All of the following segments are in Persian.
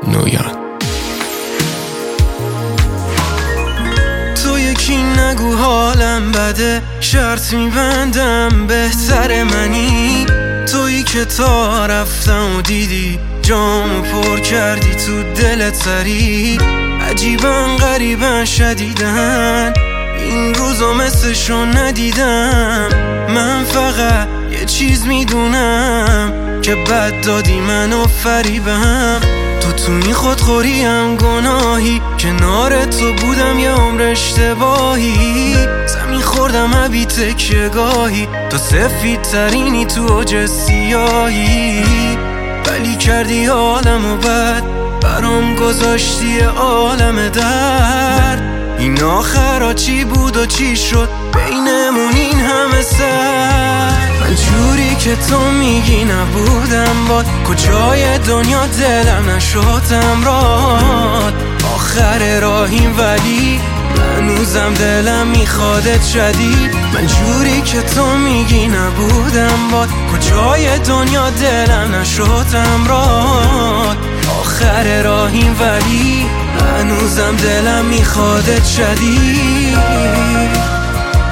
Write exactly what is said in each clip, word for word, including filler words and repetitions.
نویان. تو یکی نگو حالم بده، شرط میبندم بهتر منی. تویی که تا رفتم و دیدی جامو پر کردی تو دلت سری. عجیبن غریبن شدیدن این روزا مثلشو ندیدم. من فقط یه چیز میدونم که بد دادی منو فریبم. تو تو این خودخوریم گناهی، کنار تو بودم یه عمر اشتباهی. زمین خوردم عبی تکیه گاهی، تو سفید ترینی تو اوج سیاهی. ولی کردی عالمو بد، برام گذاشتی عالم درد. این آخرا چی بود و چی شد بینمون این همه سر؟ من جوری که تو میگی نبودم باد، کجای دنیا دلم نشدم راد. آخر راهیم ولی هنوزم دلم میخوادت شدید. من جوری که تو میگی نبودم باد، کجای دنیا دلم نشدم راد. آخر راهیم ولی هنوزم دلم میخوادت شدید.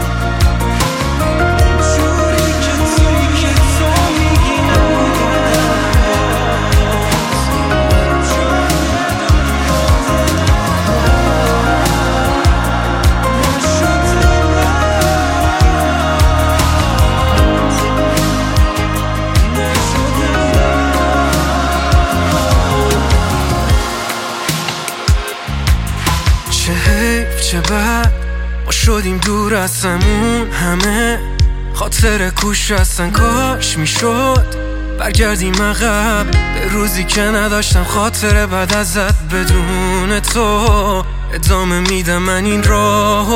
چه حیف چه بد ما شدیم دور از همون همه. خاطر کوش هستن کاش میشد برگردیم عقب به روزی که نداشتم خاطر بعد ازت. بدون تو ادامه میدم من این راه و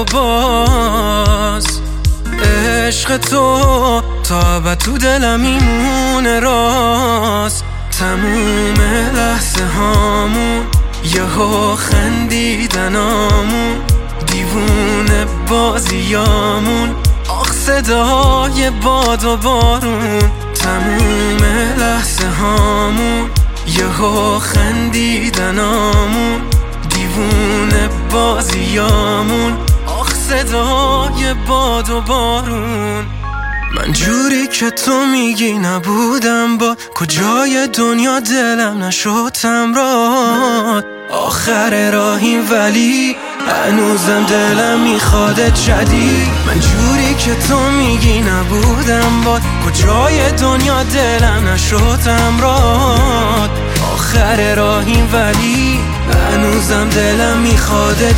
باز. عشق تو تا ابد تو دلم میمونه راست. تموم لحظه هامون یهو خندیدنامون، دیوونه بازیامون، آخ صدای باد و بارون. تموم لحظه هامون یهو خندیدنامون، دیوونه بازیامون، آخ صدای باد و بارون. من جوری که تو میگی نبودم با، کجای دنیا دلم نشدم راد. آخر راهیم ولی هنوزم دلم میخوادت شدید. من جوری که تو میگی نبودم با، کجای دنیا دلم نشدم راد. آخر راهیم ولی هنوزم دلم میخوادت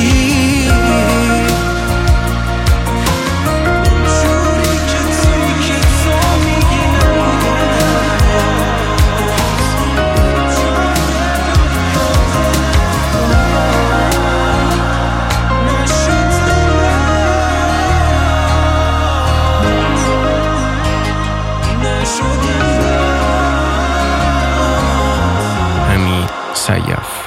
شدید. حمید سیف.